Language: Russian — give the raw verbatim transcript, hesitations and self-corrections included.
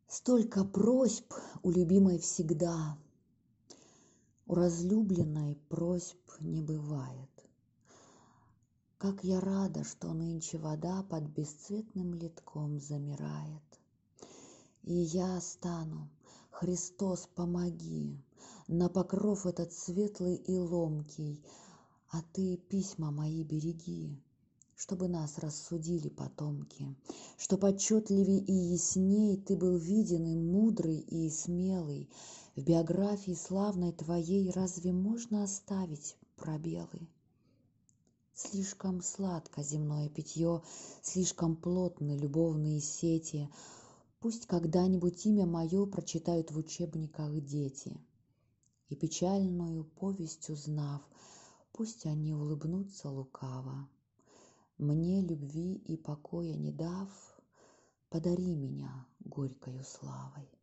Столько просьб у любимой всегда, у разлюбленной просьб не бывает. Как я рада, что нынче вода под бесцветным литком замирает. И я стану, Христос, помоги, на покров этот светлый и ломкий, а ты письма мои береги, чтобы нас рассудили потомки, чтоб отчетливей и ясней ты был виден и мудрый, и смелый. В биографии славной твоей разве можно оставить пробелы? Слишком сладко земное питье, слишком плотны любовные сети. Пусть когда-нибудь имя мое прочитают в учебниках дети. И печальную повесть узнав, пусть они улыбнутся лукаво. Мне любви и покоя не дав, подари меня горькою славой.